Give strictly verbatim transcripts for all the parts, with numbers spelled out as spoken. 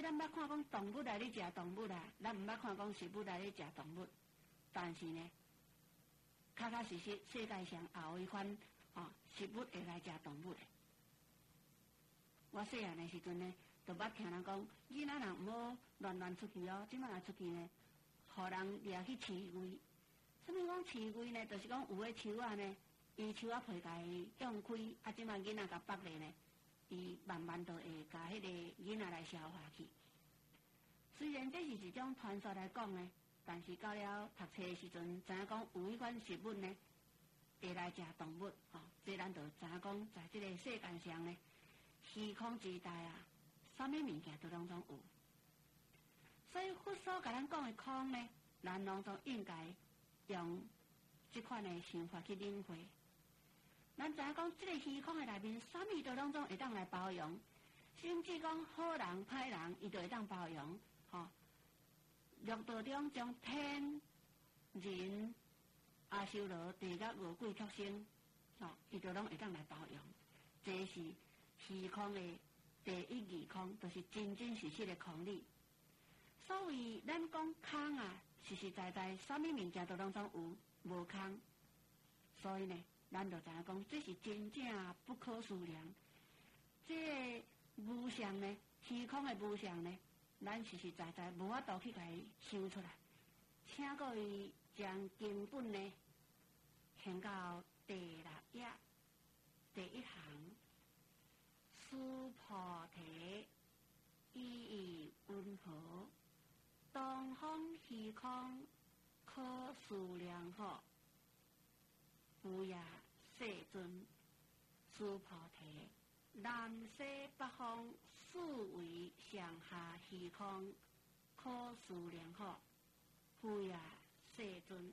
咱捌看讲动物来咧食动物啦，咱毋捌看讲食物来咧食动物，但是呢，确确实实世界上也有一款哦食物会来食动物的。我细汉的时阵呢，就捌听人讲，囡仔人毋好乱乱出去哦，即摆若出去呢，互人掠去饲龟。什么讲饲龟呢？就是讲有个树仔呢，伊树仔皮甲伊用开，啊，即摆囡仔甲剥咧呢，伊慢慢就会甲迄个囡仔来消化去。虽然这是一种传说来讲呢，但是到了读册的时阵，知影讲有一款食物呢，会来食动物，吼、哦，这咱就知影讲，在这个世界上呢，虚空之大啊，什么物件都拢总有。所以佛所甲咱讲的空呢，咱拢总应该用这款的想法去领会。咱知影讲，这个虚空的内面，什么都拢总会当来包容，甚至讲好人歹人，伊都会当包容。吼、哦，六道中将天、人、阿修罗、地狱、恶鬼、畜生，吼、哦，伊都拢会当来包容。这是虚空的第一义空，就是真真实实的空理。所以咱讲空啊，实实在在，什么物件都拢总有，无空。所以呢，咱就知影讲，这是真正不可思量。这个无相呢，虚空的无相呢，咱实实在在无法度去甲伊想出来。请各位将经本呢，献到第六页第一行。苏菩提，意义温和，东方虚空可思量可。不也世尊，苏菩提，南西北方四维上下虚空可思量可。不也世尊，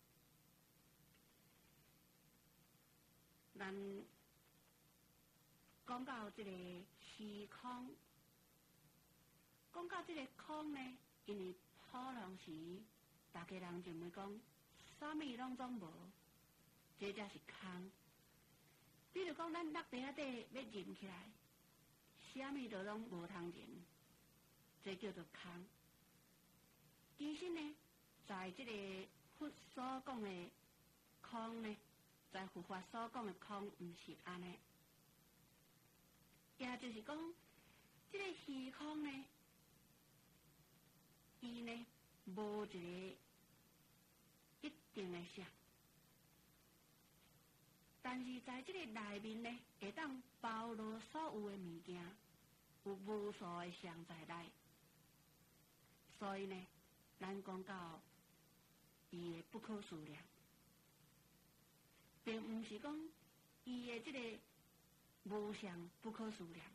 咱讲到这个虚空，讲到这个空呢，因为普通时大家人认为讲，啥物拢总无，这才是空。比如讲，咱落地下底要沉起来，啥物都拢无通沉，这叫做空。其实呢，在这个佛所讲的空呢，在佛法所讲的空，唔是安尼。也就是讲，这个虚空呢，伊呢无一个一定的相，但是在这个内面呢，会当包罗所有的物件，有无数的相在内。所以呢，咱讲到伊的不可思量，并唔是讲伊的这个无相不可思量。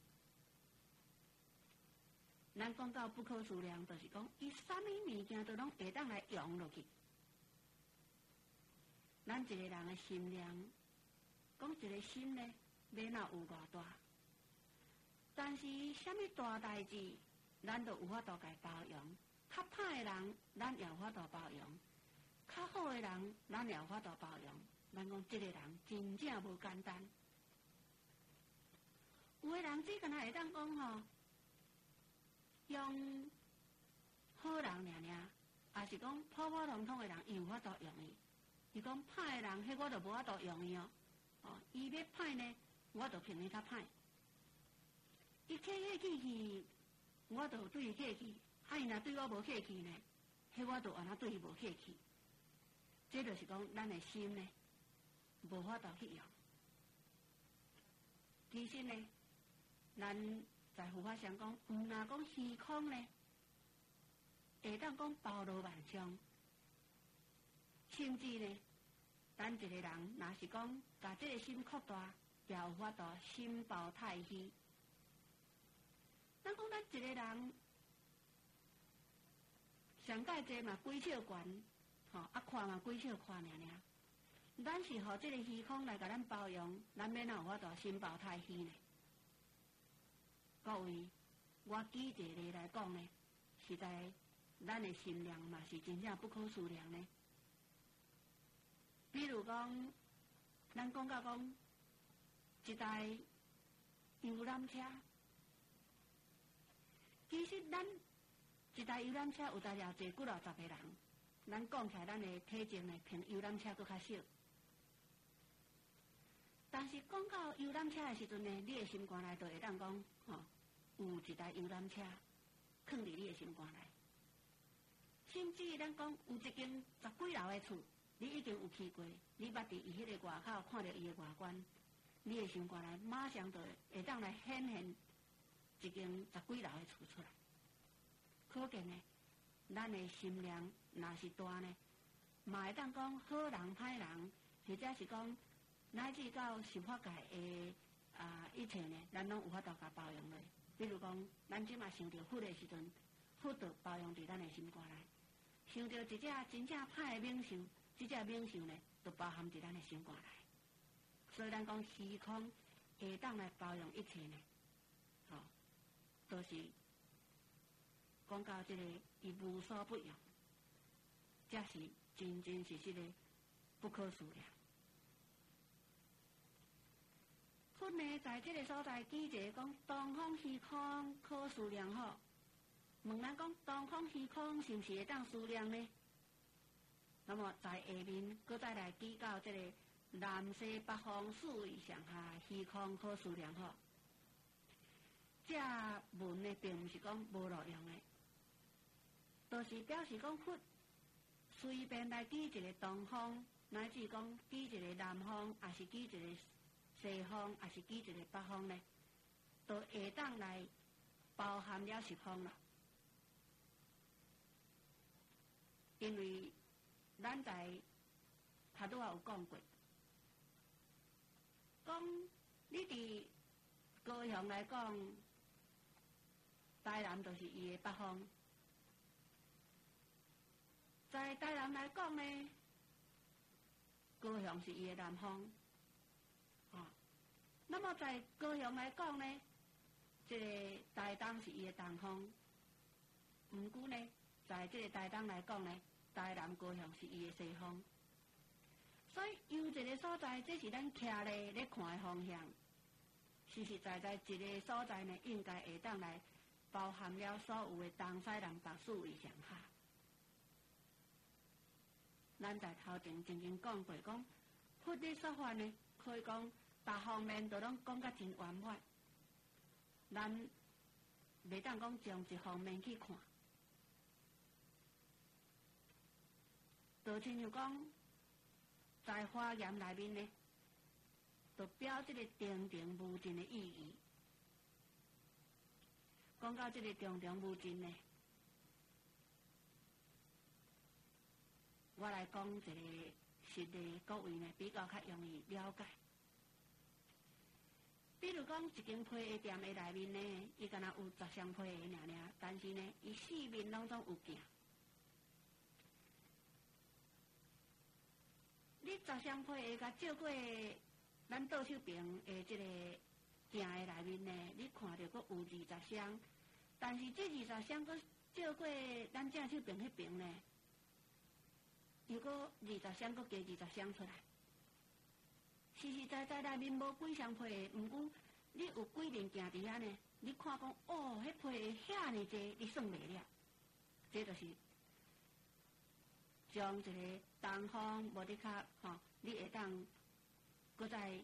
咱讲到不可思量，就是讲伊啥物物件都拢会当来用落去。咱一个人的心量，讲一个心呢，要哪有偌大？但是啥物大代志，咱都有法度来包容。较歹的人，咱也有法度包容；较好的人，咱也有法度包容。咱讲这个人真正无简单。有的人只敢若会当讲吼，用好人尔尔，也是讲普普通通的人，伊有法度用伊。伊讲歹的人，迄我就无法度用伊哦。哦，伊要歹呢，我就凭伊较歹。伊客客气气，我就对伊客气；啊，伊若对我无客气呢，迄我就安那对伊无客气。这就是讲咱的心呢，无法度去用。其实呢，咱在佛法上讲，毋若讲虚空呢，会当讲包罗万象，甚至呢，咱一个人若是讲把这个心扩大，也有法度心包太虚。咱讲咱一个人，上界济嘛几尺悬，吼、哦、啊看嘛几尺宽尔尔。咱是互这个虚空来甲咱包容，咱免哪有法度心包太虚呢？各位，我举一个例来讲呢，实在咱的心量嘛是真正不可思量呢。比如讲，咱讲到讲一台游览车，其实咱一台游览车有大了坐几落十个人，咱讲起来咱的体重呢，比游览车佫较少。但是讲到游览车的时阵呢，你的心肝内就会当讲，吼、哦，有一台游览车藏伫你的心肝内。甚至咱讲有一间十几楼的厝，你已经有去过，你捌伫伊迄个外口看到伊的外观，你的心肝内马上就会当来显现一间十几楼的厝出来。可见呢，咱的心量若是大呢，嘛会当讲好人歹人，或者是讲乃至到司法界的啊一切呢，咱拢有法度甲包容落。比如讲，咱即马想到佛的时阵，佛就包容伫咱的心肝内；想到一只真正歹的冥想，即只冥想呢，就包含伫咱的心肝内。所以咱讲虚空会当来包容一切呢，吼、哦，都、就是讲到即个伊无所不用，这是真真实实的不可思量。佛呢，在这个所在举一个讲东方虚空可思量好，问咱讲东方虚空是毋是会当思量呢？那么在下面搁再来举到这个南西北方四维上下虚空可思量好。这文呢，并毋是讲无路用的，就是表示讲佛随便来举一个东方，乃至讲举一个南方，还是举一个西方，还是举一个北方呢，都会当来包含了十方了。因为咱在头拄仔有讲过，讲你伫高雄来讲，台南就是伊的北方；在台南来讲呢，高雄是伊的南方。啊，那么在高雄来讲呢，这个台东是伊的东方。毋过呢，在这个台东来讲呢，台南高雄是伊的西方。所以由一个所在，这是咱徛咧咧看的方向，实实在在一个所在呢，应该会当来包含了所有的东西南北四维上下。咱在头前曾经讲过，讲佛的说法呢，可以讲各方面都拢讲甲真圆满，咱袂当讲从一方面去看，就亲像讲在华严内面呢，就表这个定定无尽的意义。讲到这个定定无尽呢，我来讲一个实例，各位呢比较较容易了解。比如讲，一间批的店的内面呢，伊敢若有十双批的尔尔，但是呢，伊四面拢总有镜。你十双批的甲照过咱倒手边的这个镜的内面呢，你看到佫有二十双，但是这二十双佫照过咱正手边迄边呢，又佫二十双佫加二十双出来。实实在在内面无几双批的，毋过你有几面镜伫遐呢？你看讲，哦，迄批遐尼济，你算袂了。这就是将一个东方无伫较吼，你会当搁再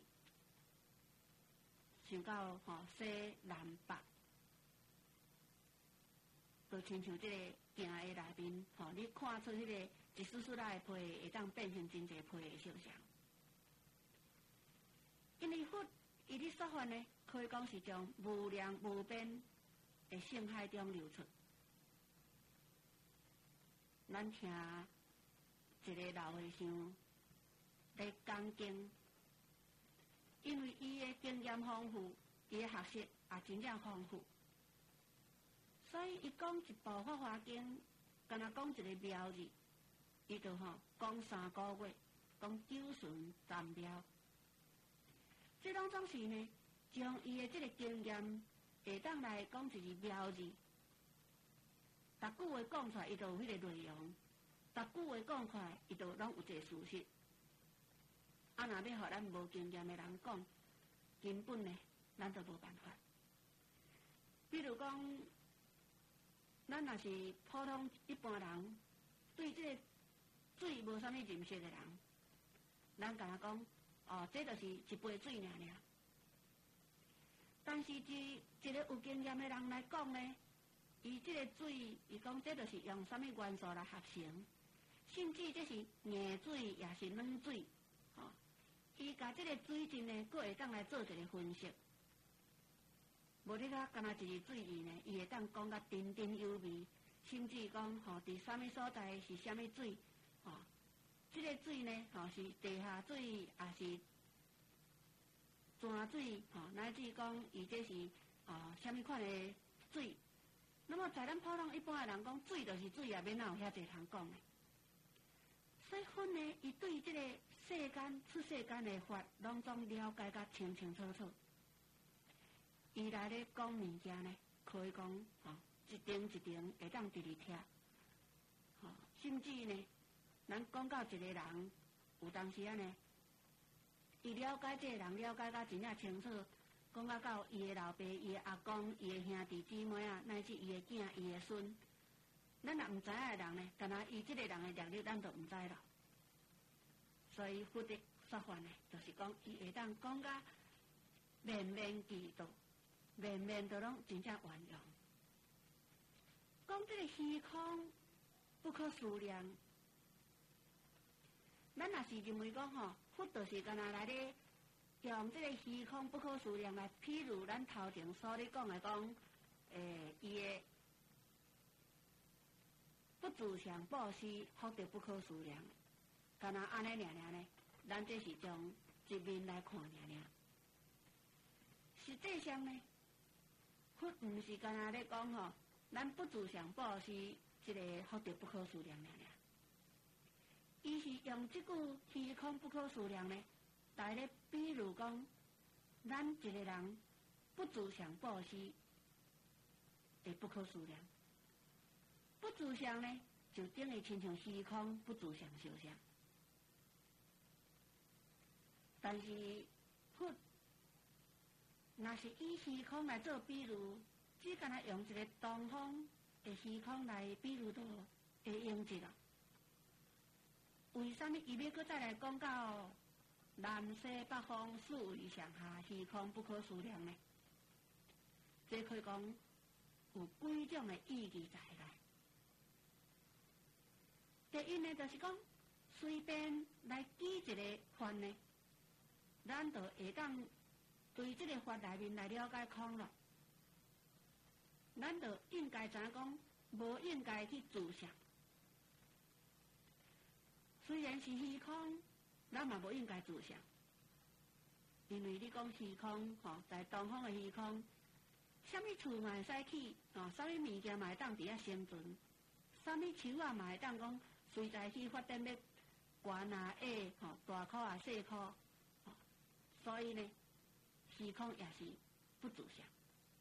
想到吼西南北，就亲像这个镜的内面吼，你看出迄个一丝丝仔的批会当变成真济批的形象。因为佛伊的说法呢，可以讲是从无量无边的性海中流出。咱听一个老和尚在讲经，因为伊的经验丰富，伊的学识也真正丰富，所以伊讲一部《法华经》，敢若讲一个妙字，伊就吼讲三个月，讲九旬三妙。这拢总是呢，将伊的这个经验会当来讲一个妙字，逐句话讲出来，伊就有迄个内容；逐句话讲出来，伊就拢有一个事实。啊，若要互咱无经验的人讲，根本呢，咱就无办法。比如讲， 咱若是普通一般人，对这个水无啥物认识的人，咱甲他讲，哦，这就是一杯水尔尔。但是对一个有经验的人来讲呢，伊这个水，伊讲这就是用啥物元素来合成，甚至这是硬水也是软水，吼、哦，伊甲这个水质呢，佫会当来做一个分析。无你甲干那一个水源呢，伊会当讲甲甜甜有味，甚至讲吼，伫啥物所在是啥物水，吼、哦，这个水呢，吼、哦、是地下水，也是泉水，吼、哦，乃至讲伊这是啊啥物款的水。那么在咱普通一般的人讲，水就是水啊，免哪有遐济通讲的。所以分呢，伊对这个世间出世间的法，拢总了解甲清清楚楚。伊来咧讲物件呢，可以讲吼、哦，一定一定会当直直听，吼、哦，甚至呢，咱讲到一个人，有当时啊呢，伊了解这个人，了解甲真正清楚，讲到到伊的老爸、伊的阿公、伊的兄弟姊妹啊，乃至伊的囝、伊的孙，咱若毋知影的人呢，干那伊即个人的历历，咱都毋知咯。所以佛的说法呢，就是讲伊会当讲甲面面俱到。面面都拢真正圆融，讲这个虚空不可思量。咱若是认为讲吼，佛就是干那来咧用这个虚空不可思量来譬如咱头前所咧讲的讲，诶，伊的不自相布施，福德不可思量。干那安尼尔尔呢？咱这是从一面来看尔尔。实际上呢？佛毋是干那咧讲吼，咱不自相布施，这个福德不可思量了了。伊是用这句虚空不可思量呢，来咧比如讲，咱一个人不自相布施，会不可思量。不自相呢，就等于亲像虚空不自相受相。但是佛。若是以虚空来做比喻，只干那用一个东方的虚空来比喻都会用得了。为什么伊要搁再来讲到南西北方四维上下虚空不可思量呢？这可以讲有几种的意义在内。第一呢，就是讲随便来举一个法呢，咱就会当。对这个法内面来了解空了，咱就应该知影讲，无应该去自相。虽然是虚空，咱嘛无应该自相，因为你讲虚空，吼、哦，在东方的虚空，什么厝嘛会使起，哦，什么物件嘛会当伫遐生存，什么树啊嘛会当讲随在去发展要悬啊矮，吼、哦，大棵啊细棵，哦，所以呢。虚空也是不自相。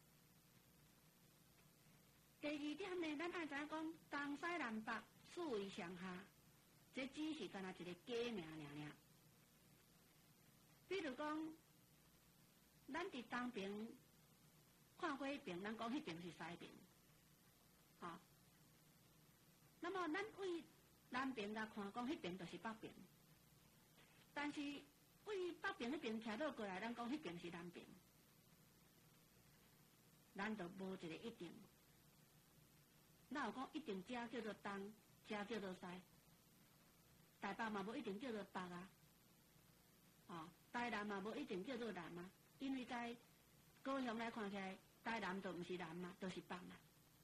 第二点呢，咱爱知影讲东西南北四维上下，这只是干那一个假名尔尔。比如讲，咱伫东边看过迄边，咱讲迄边是西边，吼、哦。那么咱为南边来看，讲迄边就是北边，但是。为北边迄边徛倒过来，咱讲迄边是南边，咱就无一个一定。哪有讲一定遮叫做东，遮叫做西？台北嘛无一定叫做北啊，哦，台南嘛无一定叫做南啊，因为在高雄来看起来，台南就毋是南嘛，都、就是北嘛。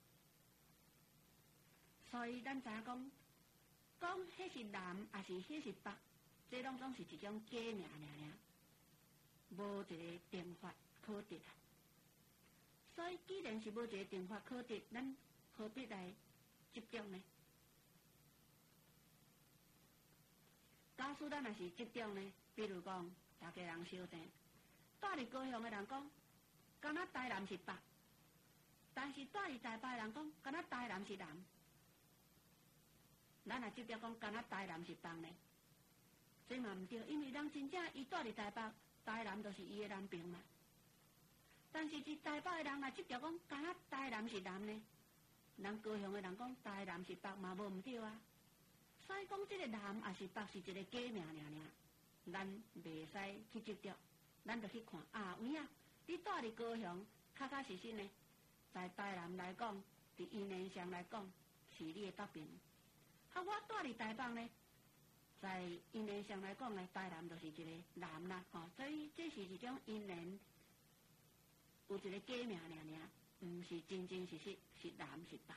所以咱知影讲，讲迄是南，还是迄是北？这拢总是一种假名尔尔，无一个定法可得啊。所以既然是无一个定法可得，咱何必来执着呢？假使咱若是执着呢，比如讲，大家人相争，住伫高雄的人讲，敢若台南是北，但是住伫台北的人讲，敢若台南是南。咱若执着讲，敢若台南是北呢？这嘛毋对，因为人真正伊住伫台北，台南就是伊的南边嘛。但是伫台北的人若执着讲，敢若台南是南呢？ 人高雄的人讲台南是北嘛，无毋对啊。所以讲，这个南也是北，是一个假名尔尔。咱袂使去执着，咱就去看啊，有影，你住伫高雄，确确实实呢，在台南来讲，伫意念上来讲，是你的北边。啊，我住伫台北呢，在意念上来讲呢，台南就是一个南啦，吼、哦，所以这是一种意念，有一个假名尔尔，毋是真真实实是南是北。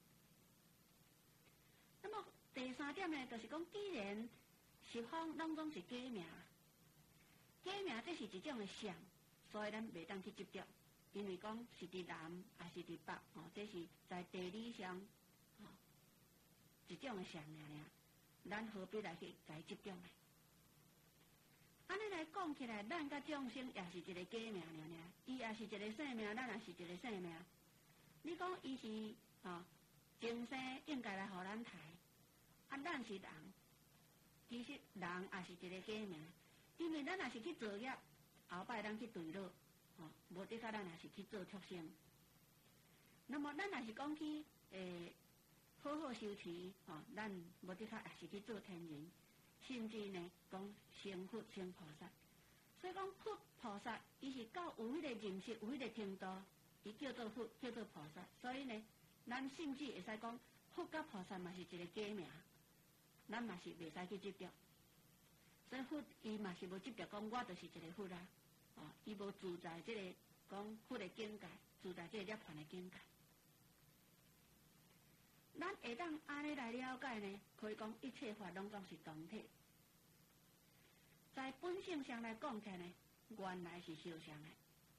那么第三点呢，就是讲，既然十方拢总是假名，假名这是一种的相，所以咱袂当去执着，因为讲是伫南还是伫北，哦，这是在地理上，哦，一种的相尔尔，咱何必来去来执着呢？安尼来讲起来，咱甲众生也是一个假名尔尔，伊也是一个生命，咱也是一个生命。你讲伊是哦，前生应该来互咱抬，啊，咱是人。其实人也是一个假名，因为咱也是去做业，后摆咱去对落，吼、哦，无得甲咱也是去做畜生。那么咱也是讲去诶，好好修持，吼、哦，咱无得甲也是去做天人，甚至呢讲成佛成菩萨。所以讲佛菩萨，伊是到有迄个认识，有迄个程度，伊叫做佛，叫做菩萨。所以呢，咱甚至会使讲佛甲菩萨嘛是一个假名。咱嘛是袂使去执着，所以佛伊嘛是无执着讲我就是一个佛啦，哦，伊无住在即、这个讲佛的境界，住在即个涅槃的境界。咱会当安尼来了解呢，可以讲一切法拢总是同体，在本性上来讲起来呢，原来是相像的。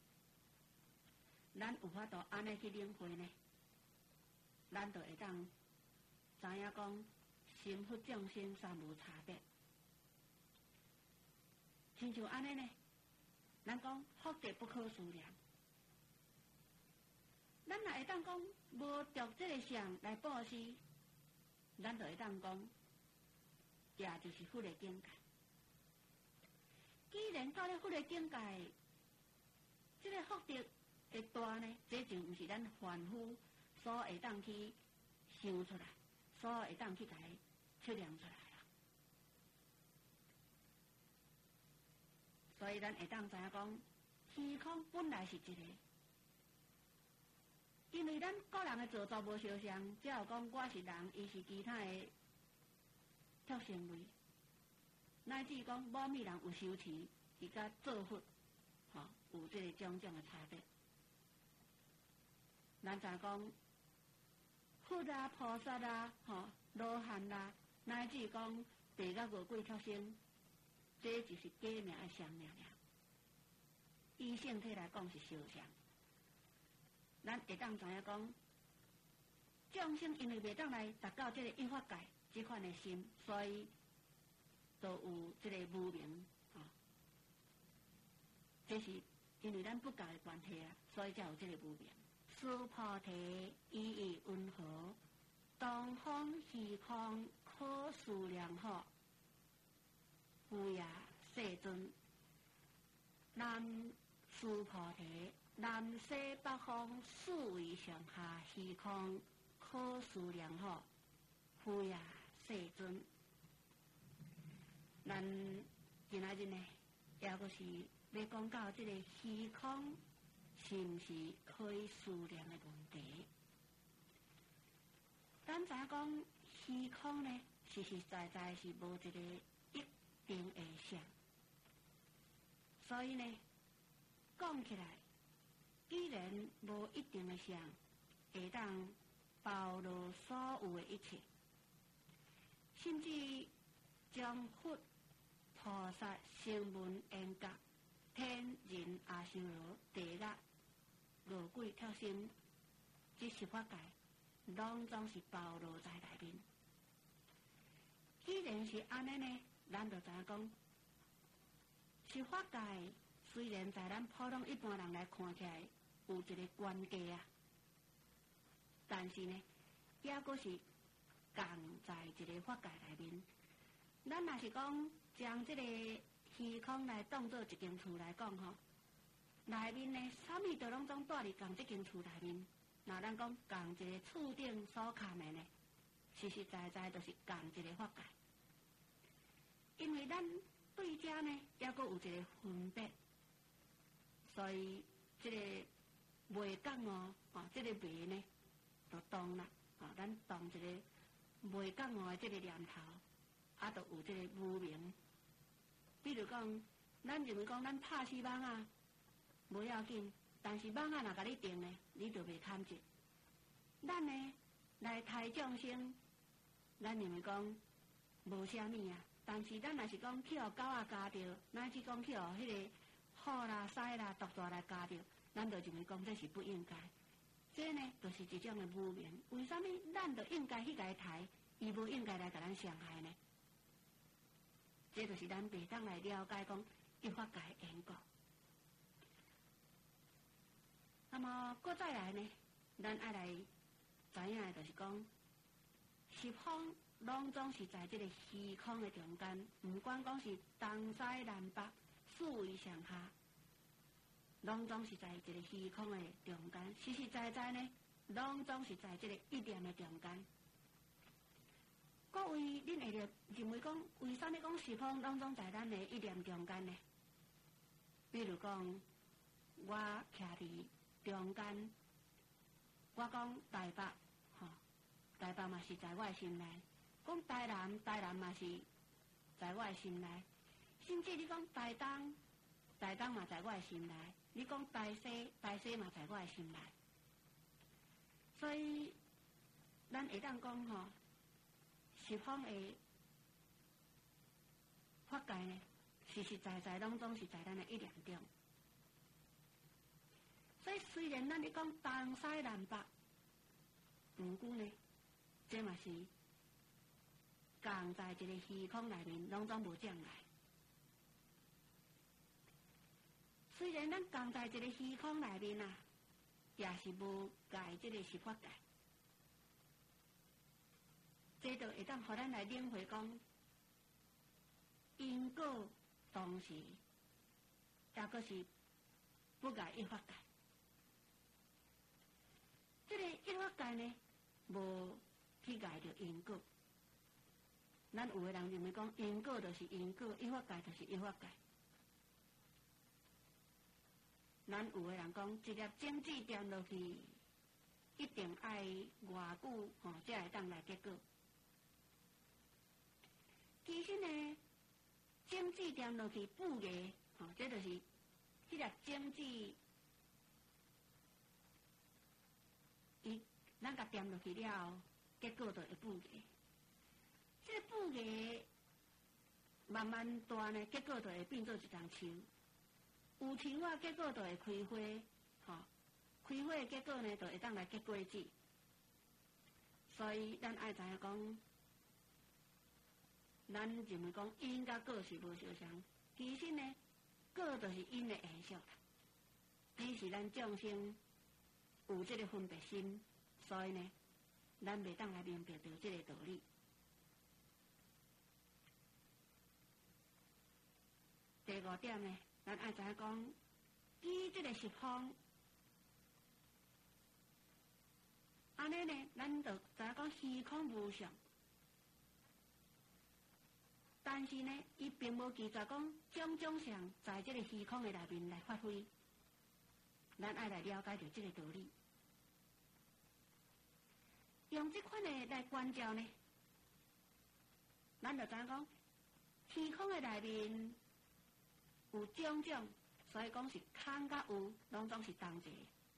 咱有法度安尼去领会呢，咱就会当知影讲。心佛众生三无差别，亲像安尼呢，咱讲福德不可思量，咱若会当讲无着这个相来布施，咱就会当讲，也就是佛的境界。既然到了佛的境界，这个福德会大呢，这就毋是咱凡夫所会当去想出来，所会当去解。测量出来了，所以咱会当知影讲，虚空本来是一个，因为咱个人的造作无相像，只有讲我是人，伊是其他的特行为，乃至讲某物人有修持，伊甲做佛，吼、哦、有这个种种的差别。咱知讲佛啊、菩萨啊、吼、哦、罗汉啦。乃至讲地甲五鬼畜生，这就是假名的相名了。以性体来讲是相像，咱会当知影讲，众生因为袂当来达到这个一法界这款的心，所以都有这个无明啊、哦。这是因为咱不教的关系啊，所以才有这个无明。诸菩提意义温和，东方虚空。可思量好，富也世尊。南诸菩提，南西北方四维上下虚空，可思量好，富也世尊。咱今仔日呢，也阁是要讲到这个虚空是毋是可以思量的问题。咱知影讲。虚空呢，实实在在是无一个一定的相，所以呢，讲起来，既然无一定的相，会当包罗所有的一切，甚至将佛、菩萨、声闻、缘觉、天人、阿修罗、地狱、恶鬼、畜生，这十法界，拢总是包罗在内面。既然是安尼呢，咱就知影讲，十法界虽然在咱普通一般人来看起来有一个关系啊，但是呢，也阁是共在一个法界内面。咱若是讲将这个虚空来当做一间厝来讲吼，内面呢，啥物都拢总住伫共这间厝内面， 那咱讲共一个厝顶所看的呢，实实在在就是共一个法界。因为咱对遮呢，还阁有一个分别，所以这个袂讲哦，哦，这个袂呢，就动啦，哦，咱动一个袂讲哦的这个念头，啊，就有这个无明。比如讲，咱认为讲咱拍死蠓啊，无要紧，但是蠓啊若甲你定呢，你就袂堪接。咱呢来杀众生，咱认为讲无啥物啊。但是咱若是讲去互狗仔咬着，乃至讲去互迄个虎啦、狮啦、毒蛇来咬着，咱就认为讲这是不应该。这呢，就是一种的污名。为什么咱就应该去甲伊杀，伊无应该来甲咱伤害呢？这就是咱袂当来了解讲一法界因果。那么，搁再来呢，咱爱来知影的就是讲，十方。拢总是在这个虚空的中间，不管讲是东西南北四维上下，拢总是在这个虚空的中间。实实在在呢，拢总是在这个一念的中间。各位，恁会了认为讲，为什么讲十方拢总在咱的一念中间呢？比如讲，我徛伫中间，我讲台北，吼、哦，台北嘛是在我的心内。讲台南，台南嘛是在我的心内，甚至你讲台东，台东嘛在我的心内；你讲台西，台西嘛在我的心内。所以，咱会当讲吼，十方的法界呢，实实在在拢总是在咱的一念中。所以，虽然咱咧讲东西南北，不过呢，这嘛是。共在一个虚空内面，拢总无障碍。虽然咱共在一个虚空内面啊，也是无界这个是法界。这就会当互咱来领会讲，因果同时，也阁是不界一法界。这个一法界呢，无去界着因果。咱有的人认为讲因果就是因果，一法界就是一法界。咱有的人讲一粒种子点落去，一定爱偌久吼，才会当来结果。其实呢，种子点落去不芽，吼，这就是迄粒种子，伊咱甲点落去了后，结果就会不芽。这个布芽慢慢大呢，结果就会变做一丛树。有树啊，结果就会开花，吼、哦，开花的结果呢，就会当来结果子。所以咱爱知影讲，咱认为讲因甲果是无相像，其实呢，果就是因的现象啦。只是咱众生有这个分别心，所以呢，咱袂当来明白到这个道理。第五点呢，咱爱知影讲，以这个十方，安尼呢，咱就知影讲虚空无常，但是呢，伊并无记载讲种种相在这个虚空的内面来发挥，咱爱来了解到这个道理。用这款的来观照呢，咱就知影讲虚空的内面。有种种，所以讲是空甲有，拢总是同一个。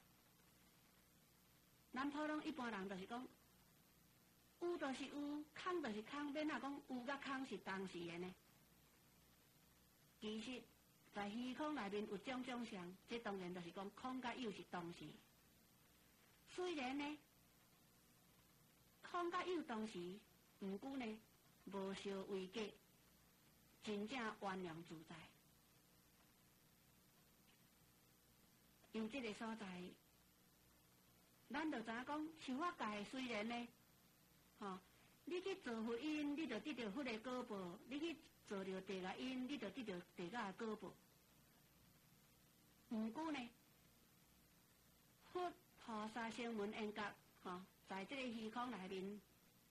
咱普通一般人就是讲，有就是有，空就是空，免哪讲有甲空是同时的呢？其实，在虚空内面有种种相，这当然就是讲空甲有是同时。虽然呢，空甲有同时，不过呢，无相违隔，真正圆融自在。因这个所在，咱就知影讲，修法界虽然呢，吼、哦，你去做福因，你就得到佛的果报；你去做着地下因，你就得到地下的果报。不过呢，佛菩萨声闻缘觉，吼、哦，在这个虚空内面，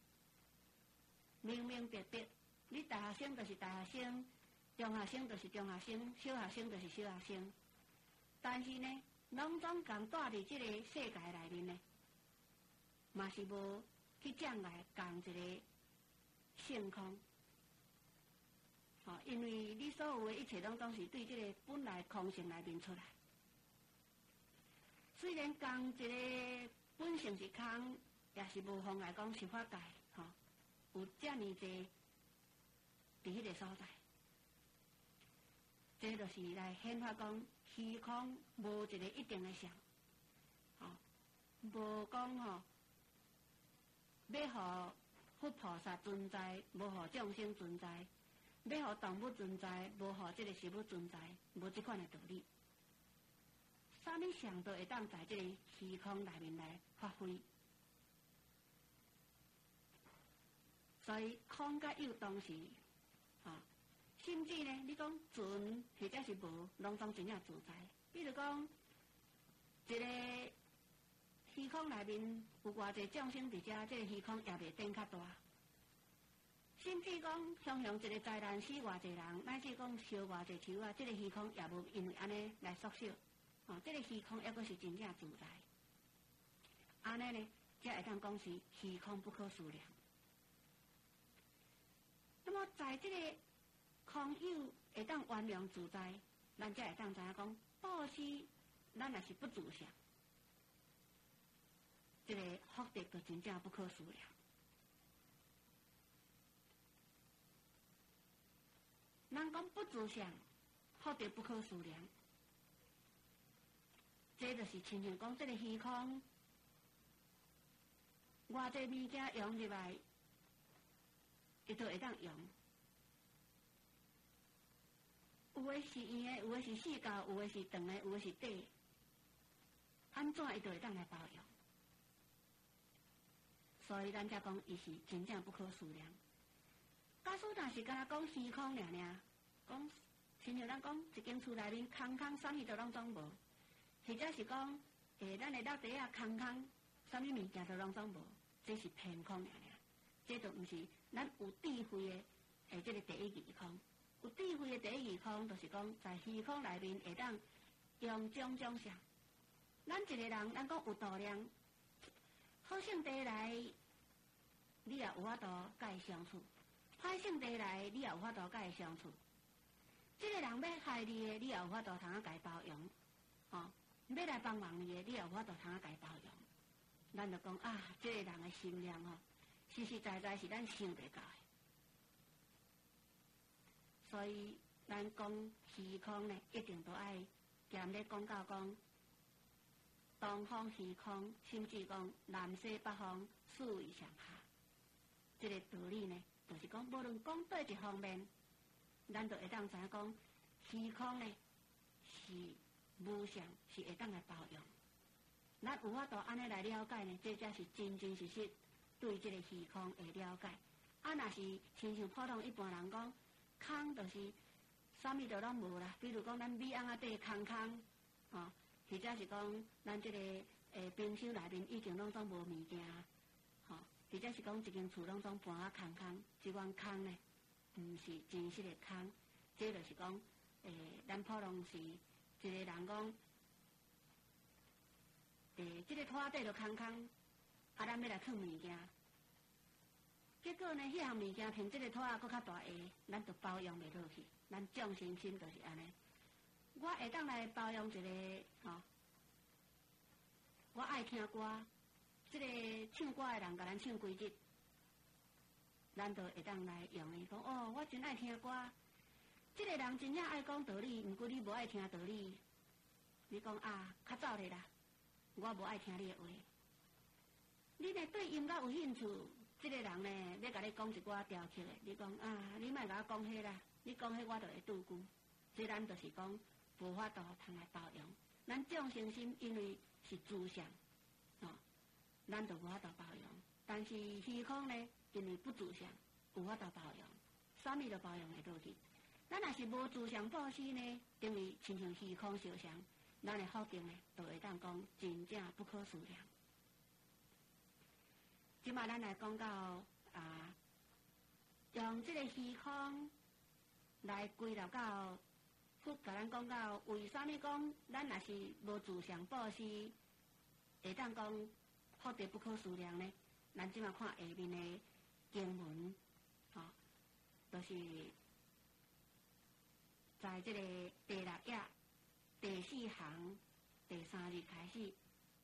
明明白白，你大学生就是大学生，中学生就是中学生，小学生就是小学生，但是呢，拢总共住伫这个世界内面呢，嘛是无去障碍共一个性空。哦，因为你所有的一切拢总是对这个本来空性内面出来。虽然讲一个本性是空，也是无妨碍讲是法界，吼、哦，有遮尔济伫迄个所在，这就是来显化讲虚空无一个一定的相，吼、哦，无讲吼，要互佛菩萨存在，无互众生存在。要互动物存在，无互这个食物存在，无这款的道理。啥物相都会当在这个虚空内面来发挥。所以空甲有当时，啊、哦，甚至呢，你讲存或者是无，拢总真正自在。比如讲，一个虚空内面有偌济众生伫遮，这个虚空也袂变较大。甚至讲，常常一个灾难死偌济人，乃至讲烧偌济树啊，这个虚空也无因为安尼来缩小，哦，这个虚空抑阁是真正自在。安尼呢，才会当讲是虚空不可思量。那么在这个空有会当圆融自在，咱才会当知影讲，布施咱也是不自相，这个福德就真正不可思量。人讲不自相，福德不可思量，这就是亲像讲这个虚空，偌济物件用入来，伊都会当用。有诶是圆诶，有诶是四角，有诶是长诶，有诶是短，安怎伊都会当来包容。所以咱才讲，伊是真正不可思量。假使若是敢若讲虚空尔尔，讲亲像咱讲一间厝内面空空，啥物都拢总无，或者是讲诶，咱诶落地啊空空，啥物物件都拢总无，这是偏空尔尔，这就毋是咱有智慧诶诶，这个第一义空。有智慧诶第一义空，就是讲在虚空内面会当用种种相。咱一个人，咱讲有度量，好性地来，你也有法度甲伊相处。歹性地来，你也有法度甲伊相处。这个人要害你的，你也有法度通啊甲伊包容。哦，要来帮忙你的，你也有法度通啊甲伊包容。咱就讲啊，这个人的心量哦，实实在在是咱想袂到的。所以咱讲虚空呢，一定都爱咸咧讲到讲东方虚空，甚至讲南西北方四维上下。这个道理呢，就是讲，无论讲对一方面，咱都会当知影讲，虚空呢是无相，是会当来包容。咱有法度安尼来了解呢，这才是真真实实对这个虚空的了解。啊，若是亲像普通一般人讲，空就是啥物都拢无啦。比如讲，咱米甕仔底空空，哦，或者是讲咱这个诶冰箱内面已经拢总无物件，吼、哦。或者是讲一间厝拢总搬啊空空，即款空呢，毋是真实的空，这就是讲，诶、欸，咱普通是一个人讲，诶、欸，即、這个拖底就空空，啊，咱要来藏物件，结果呢，迄项物件凭即个拖啊，搁较大下，咱就包容袂落去，咱众生心就是安尼。我会当来包容一个，吼、哦，我爱听歌。这个唱歌的人，甲咱唱几日，咱都会当来用伊讲哦，我真爱听歌。这个人真正爱讲道理，毋过你无爱听道理。你讲啊，较早咧啦，我无爱听你的话。你呢对音乐有兴趣，这个人呢要甲你讲一寡调曲的，你讲啊，你莫甲我讲迄啦，你讲迄我就会拄久。这咱就是讲无法度通来包容。咱众生心因为是自相，哦。咱就无法度包容，但是虚空呢，因为不自相，有法度包容，啥物都包容会落去。咱若是无自相布施呢，因为亲像虚空相像， 咱的否定呢，就会当讲真正不可思量。即马咱来讲到啊，用这个虚空来归纳到，佛甲咱讲到，为啥物讲咱若是无自相布施，会当讲福德不可思量呢？咱即马看下面的经文，吼、哦，就是在这个第六页第四行第三日开始。